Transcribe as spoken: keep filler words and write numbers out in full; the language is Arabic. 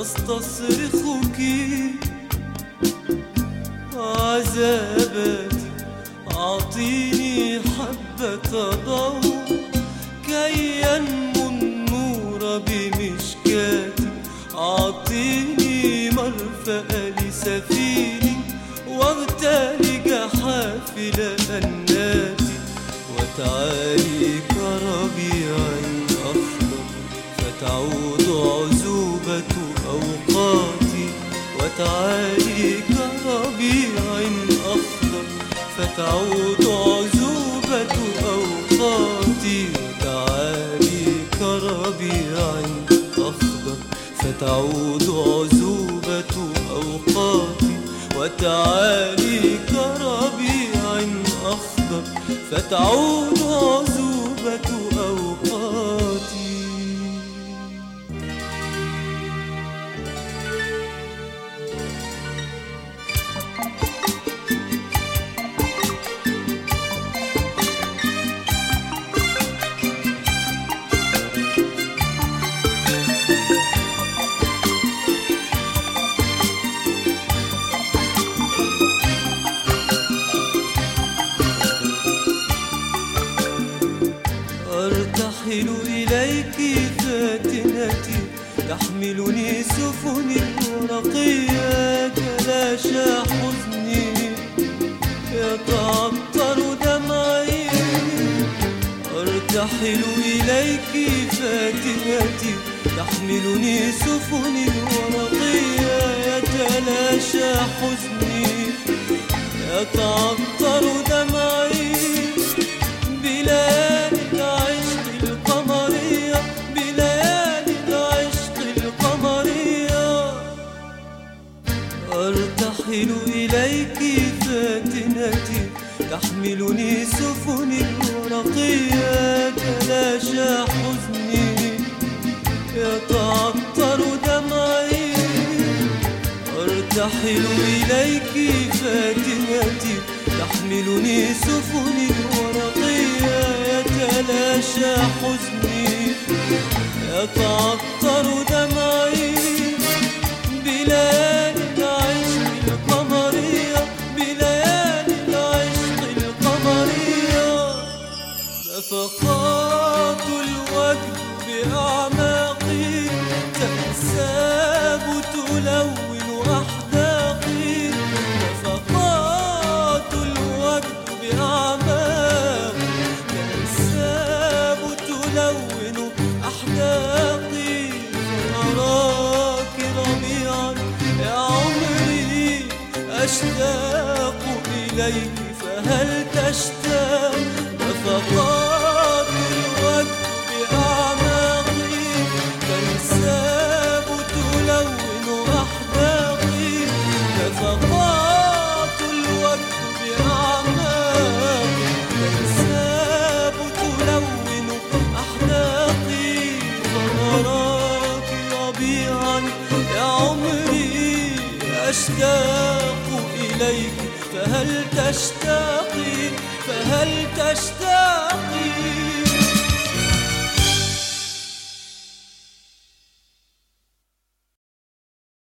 أستصرخك عذاباتي، أعطيني حبة ضوء كي ينمو النور بمشكاتي، أعطيني مرفأ لسفيني واغتالج حافل أناتي، وتعالي كربيع أخضر فتعود عزوبة أوقاتي، وتعالي كربيع أخضر فتعود عزوبة أوقاتي، وتعالي كربيع أخضر فتعود عزوبة أوقاتي، وتعالي كربيع أخضر فتعود عزوبة أوقاتي. أرتحل إليك فاتنتي، تحملني سفن ورقية، تلاشى حزني يتعطر دمعي. أرتحل إليك فاتنتي، تحملني سفن ورقية، يتلاشى حزني يتعطر دمعي. بليالي العشق القمرية، بليالي العشق القمرية، أرتحل إليك فاتنتي، تحملني سفن ورقية، تلاشى حزني يتعطر دمعي. أرتحل إليك فاتنتي، تحملني سفن ورقية، يتلاشى حزني يتعطر دمعي. بليالي العشق القمرية، بليالي العشق القمرية، نفقات الوجد بأعماقي تنساب تلون أحداقي، نفقات الوجد بأعماقي تنساب تلون أحداقي. أراك ربيعا يا عمري أشتاق إليك فهل تشتاق، نفقات الوجد بأعماقي تنساب تلون أحداقي، نفقات الوجد بأعماقي تنساب تلون أحداقي. فأراك ربيعا يا عمري أشتاق إليك فهل تشتاقي، فهل تشتاقي.